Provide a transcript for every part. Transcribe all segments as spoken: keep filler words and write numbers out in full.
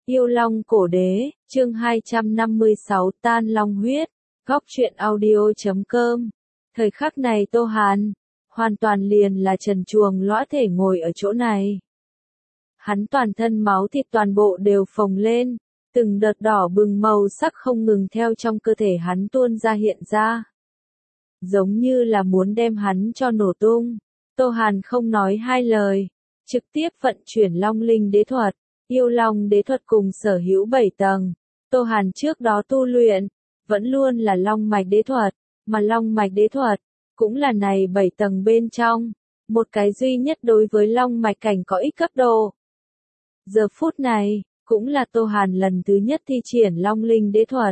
Yêu Long Cổ Đế, chương hai trăm năm mươi sáu Tan Long Huyết, góc truyện audio chấm com. Thời khắc này Tô Hàn, hoàn toàn liền là trần truồng lõa thể ngồi ở chỗ này. Hắn toàn thân máu thịt toàn bộ đều phồng lên, từng đợt đỏ bừng màu sắc không ngừng theo trong cơ thể hắn tuôn ra hiện ra. Giống như là muốn đem hắn cho nổ tung. Tô Hàn không nói hai lời, trực tiếp vận chuyển Long Linh Đế Thuật. Yêu Long Đế Thuật cùng sở hữu bảy tầng, Tô Hàn trước đó tu luyện, vẫn luôn là Long Mạch Đế Thuật, mà Long Mạch Đế Thuật, cũng là này bảy tầng bên trong, một cái duy nhất đối với Long Mạch cảnh có ích cấp độ. Giờ phút này, cũng là Tô Hàn lần thứ nhất thi triển Long Linh Đế Thuật.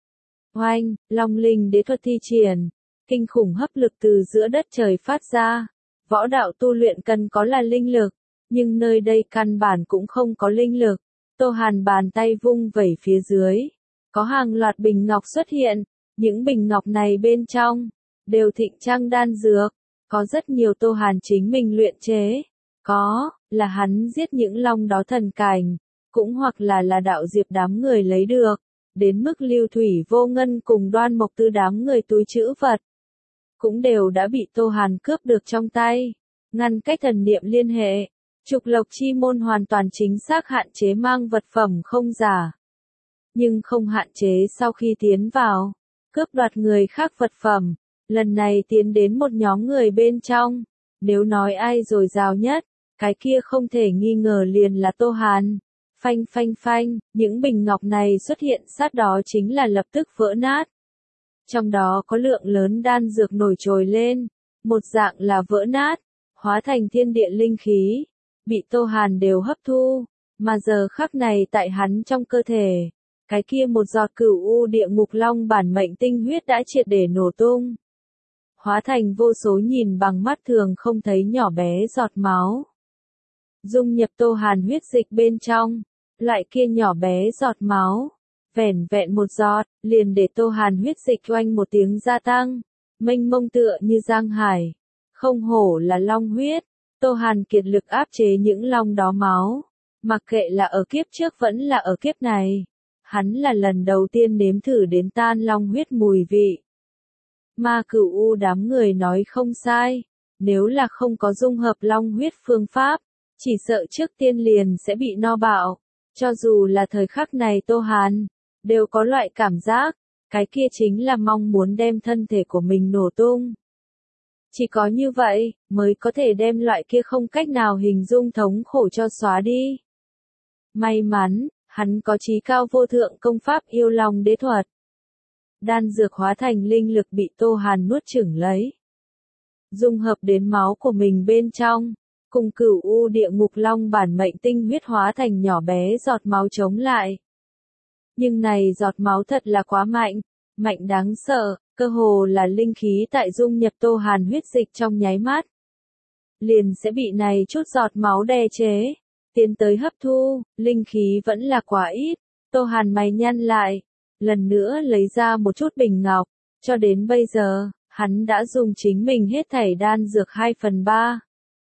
Oanh, Long Linh Đế Thuật thi triển, kinh khủng hấp lực từ giữa đất trời phát ra, võ đạo tu luyện cần có là linh lực. Nhưng nơi đây căn bản cũng không có linh lực. Tô Hàn bàn tay vung vẩy phía dưới, có hàng loạt bình ngọc xuất hiện, những bình ngọc này bên trong, đều thịnh trang đan dược, có rất nhiều Tô Hàn chính mình luyện chế, có, là hắn giết những long đó thần cảnh, cũng hoặc là là đạo diệp đám người lấy được, đến mức Lưu Thủy Vô Ngân cùng Đoan Mộc Tư đám người túi trữ vật, cũng đều đã bị Tô Hàn cướp được trong tay, ngăn cách thần niệm liên hệ. Trục Lộc Chi Môn hoàn toàn chính xác hạn chế mang vật phẩm không giả. Nhưng không hạn chế sau khi tiến vào, cướp đoạt người khác vật phẩm, lần này tiến đến một nhóm người bên trong, nếu nói ai dồi dào nhất, cái kia không thể nghi ngờ liền là Tô Hàn. Phanh phanh phanh, những bình ngọc này xuất hiện sát đó chính là lập tức vỡ nát. Trong đó có lượng lớn đan dược nổi trồi lên, một dạng là vỡ nát, hóa thành thiên địa linh khí. Bị Tô Hàn đều hấp thu, mà giờ khắc này tại hắn trong cơ thể, cái kia một giọt cửu u địa ngục long bản mệnh tinh huyết đã triệt để nổ tung. Hóa thành vô số nhìn bằng mắt thường không thấy nhỏ bé giọt máu. Dung nhập Tô Hàn huyết dịch bên trong, lại kia nhỏ bé giọt máu, vẻn vẹn một giọt, liền để Tô Hàn huyết dịch oanh một tiếng gia tăng, mênh mông tựa như giang hải, không hổ là long huyết. Tô Hàn kiệt lực áp chế những long đó máu, mặc kệ là ở kiếp trước vẫn là ở kiếp này. Hắn là lần đầu tiên nếm thử đến tan long huyết mùi vị. Ma Cửu U đám người nói không sai, nếu là không có dung hợp long huyết phương pháp, chỉ sợ trước tiên liền sẽ bị no bạo. Cho dù là thời khắc này Tô Hàn, đều có loại cảm giác, cái kia chính là mong muốn đem thân thể của mình nổ tung. Chỉ có như vậy, mới có thể đem loại kia không cách nào hình dung thống khổ cho xóa đi. May mắn, hắn có chí cao vô thượng công pháp Yêu Long Đế Thuật. Đan dược hóa thành linh lực bị Tô Hàn nuốt chửng lấy. Dung hợp đến máu của mình bên trong, cùng cửu u địa ngục long bản mệnh tinh huyết hóa thành nhỏ bé giọt máu chống lại. Nhưng này giọt máu thật là quá mạnh, mạnh đáng sợ. Cơ hồ là linh khí tại dung nhập Tô Hàn huyết dịch trong nháy mắt. Liền sẽ bị này chút giọt máu đè chế, tiến tới hấp thu, linh khí vẫn là quá ít. Tô Hàn mày nhăn lại, lần nữa lấy ra một chút bình ngọc, cho đến bây giờ, hắn đã dùng chính mình hết thảy đan dược hai phần ba.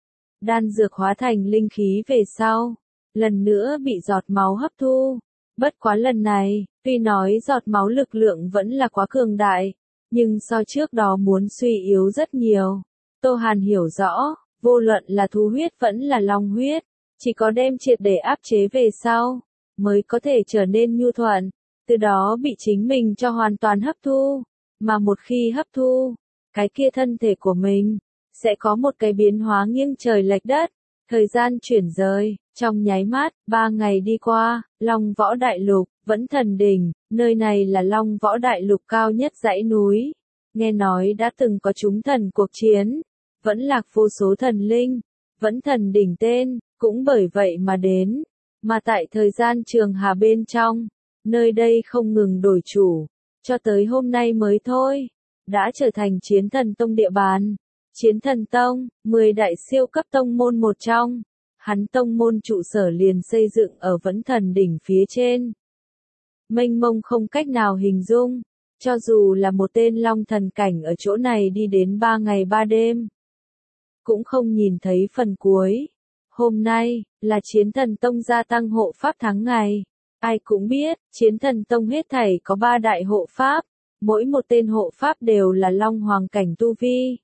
Đan dược hóa thành linh khí về sau, lần nữa bị giọt máu hấp thu. Bất quá lần này, tuy nói giọt máu lực lượng vẫn là quá cường đại, nhưng so trước đó muốn suy yếu rất nhiều. Tô Hàn hiểu rõ, vô luận là thú huyết vẫn là long huyết, chỉ có đem triệt để áp chế về sau, mới có thể trở nên nhu thuận, từ đó bị chính mình cho hoàn toàn hấp thu. Mà một khi hấp thu, cái kia thân thể của mình, sẽ có một cái biến hóa nghiêng trời lệch đất, thời gian chuyển rời, trong nháy mắt, ba ngày đi qua, Long Võ Đại Lục, Vẫn Thần Đỉnh, nơi này là Long Võ Đại Lục cao nhất dãy núi. Nghe nói đã từng có chúng thần cuộc chiến, vẫn lạc vô số thần linh, Vẫn Thần Đỉnh tên, cũng bởi vậy mà đến. Mà tại thời gian trường hà bên trong, nơi đây không ngừng đổi chủ, cho tới hôm nay mới thôi, đã trở thành Chiến Thần Tông địa bàn. Chiến Thần Tông, mười đại siêu cấp tông môn một trong. Hắn tông môn trụ sở liền xây dựng ở Vẫn Thần Đỉnh phía trên. Mênh mông không cách nào hình dung, cho dù là một tên long thần cảnh ở chỗ này đi đến ba ngày ba đêm, cũng không nhìn thấy phần cuối. Hôm nay, là Chiến Thần Tông gia tăng hộ pháp tháng ngày. Ai cũng biết, Chiến Thần Tông hết thảy có ba đại hộ pháp, mỗi một tên hộ pháp đều là Long Hoàng cảnh tu vi.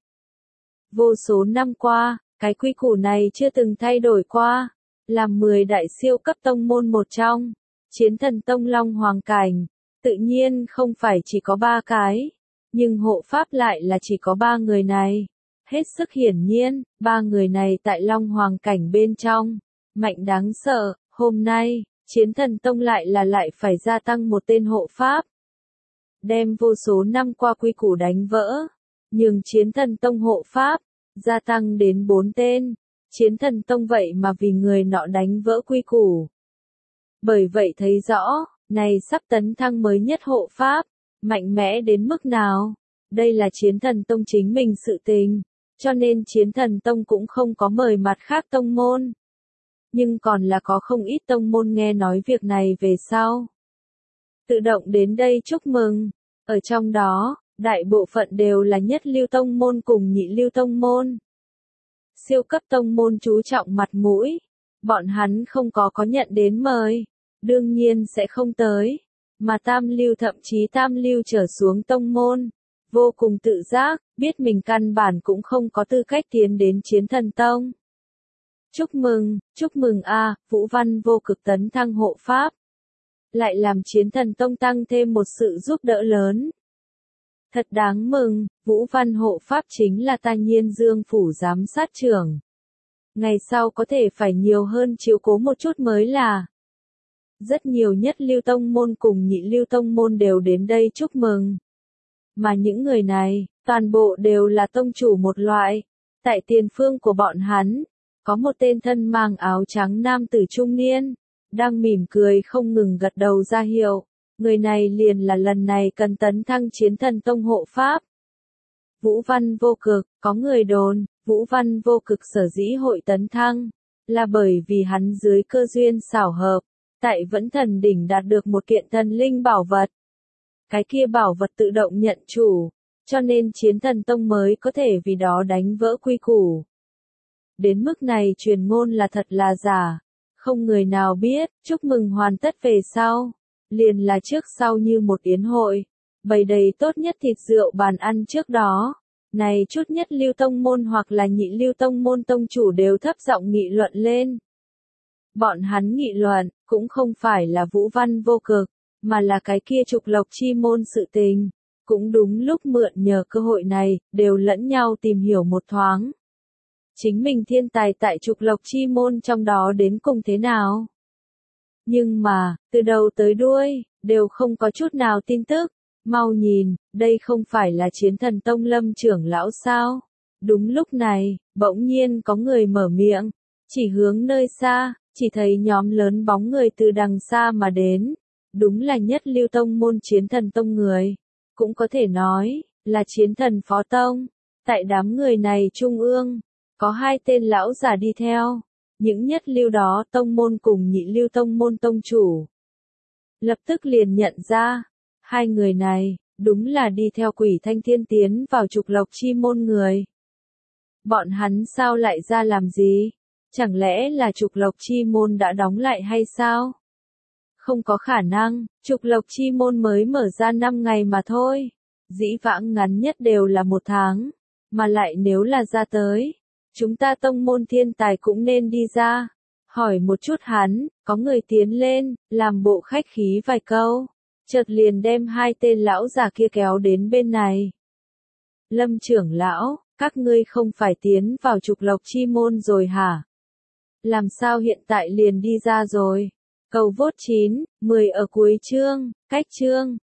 Vô số năm qua, cái quy củ này chưa từng thay đổi qua, làm mười đại siêu cấp tông môn một trong, Chiến Thần Tông Long Hoàng cảnh, tự nhiên không phải chỉ có ba cái, nhưng hộ pháp lại là chỉ có ba người này. Hết sức hiển nhiên, ba người này tại Long Hoàng cảnh bên trong, mạnh đáng sợ, hôm nay, Chiến Thần Tông lại là lại phải gia tăng một tên hộ pháp. Đem vô số năm qua quy củ đánh vỡ, nhưng Chiến Thần Tông hộ pháp, gia tăng đến bốn tên, Chiến Thần Tông vậy mà vì người nọ đánh vỡ quy củ. Bởi vậy thấy rõ, này sắp tấn thăng mới nhất hộ pháp, mạnh mẽ đến mức nào, đây là Chiến Thần Tông chính mình sự tình, cho nên Chiến Thần Tông cũng không có mời mặt khác tông môn. Nhưng còn là có không ít tông môn nghe nói việc này về sau. Tự động đến đây chúc mừng, ở trong đó, đại bộ phận đều là nhất lưu tông môn cùng nhị lưu tông môn. Siêu cấp tông môn chú trọng mặt mũi, bọn hắn không có có nhận đến mời, đương nhiên sẽ không tới, mà tam lưu thậm chí tam lưu trở xuống tông môn, vô cùng tự giác, biết mình căn bản cũng không có tư cách tiến đến Chiến Thần Tông. Chúc mừng, chúc mừng a, Vũ Văn vô cực tấn thăng hộ pháp. Lại làm Chiến Thần Tông tăng thêm một sự giúp đỡ lớn. Thật đáng mừng, Vũ Văn hộ pháp chính là ta Nhiên Dương phủ giám sát trưởng. Ngày sau có thể phải nhiều hơn chiếu cố một chút mới là. Rất nhiều nhất lưu tông môn cùng nhị lưu tông môn đều đến đây chúc mừng. Mà những người này, toàn bộ đều là tông chủ một loại. Tại tiền phương của bọn hắn, có một tên thân mang áo trắng nam tử trung niên, đang mỉm cười không ngừng gật đầu ra hiệu. Người này liền là lần này cần tấn thăng Chiến Thần Tông hộ pháp. Vũ Văn vô cực, có người đồn, Vũ Văn vô cực sở dĩ hội tấn thăng, là bởi vì hắn dưới cơ duyên xảo hợp, tại Vẫn Thần Đỉnh đạt được một kiện thần linh bảo vật. Cái kia bảo vật tự động nhận chủ, cho nên Chiến Thần Tông mới có thể vì đó đánh vỡ quy củ. Đến mức này truyền ngôn là thật là giả, không người nào biết, chúc mừng hoàn tất về sau. Liền là trước sau như một yến hội, bày đầy tốt nhất thịt rượu bàn ăn trước đó. Này chút nhất lưu tông môn hoặc là nhị lưu tông môn tông chủ đều thấp giọng nghị luận lên. Bọn hắn nghị luận, cũng không phải là Vũ Văn vô cực, mà là cái kia trục lộc chi môn sự tình. Cũng đúng lúc mượn nhờ cơ hội này, đều lẫn nhau tìm hiểu một thoáng. Chính mình thiên tài tại trục lộc chi môn trong đó đến cùng thế nào? Nhưng mà, từ đầu tới đuôi, đều không có chút nào tin tức. Mau nhìn, đây không phải là Chiến Thần Tông Lâm trưởng lão sao? Đúng lúc này, bỗng nhiên có người mở miệng, chỉ hướng nơi xa, chỉ thấy nhóm lớn bóng người từ đằng xa mà đến. Đúng là nhất lưu tông môn Chiến Thần Tông người. Cũng có thể nói, là Chiến Thần Phó Tông. Tại đám người này trung ương, có hai tên lão già đi theo. Những nhất lưu đó tông môn cùng nhị lưu tông môn tông chủ. Lập tức liền nhận ra, hai người này, đúng là đi theo Quỷ Thanh Thiên tiến vào trục lộc chi môn người. Bọn hắn sao lại ra làm gì? Chẳng lẽ là trục lộc chi môn đã đóng lại hay sao? Không có khả năng, trục lộc chi môn mới mở ra năm ngày mà thôi. Dĩ vãng ngắn nhất đều là một tháng, mà lại nếu là ra tới. Chúng ta tông môn thiên tài cũng nên đi ra. Hỏi một chút hắn, có người tiến lên, làm bộ khách khí vài câu. Chợt liền đem hai tên lão già kia kéo đến bên này. Lâm trưởng lão, các ngươi không phải tiến vào trục lộc chi môn rồi hả? Làm sao hiện tại liền đi ra rồi? Cầu vốt chín, mười ở cuối chương, cách chương.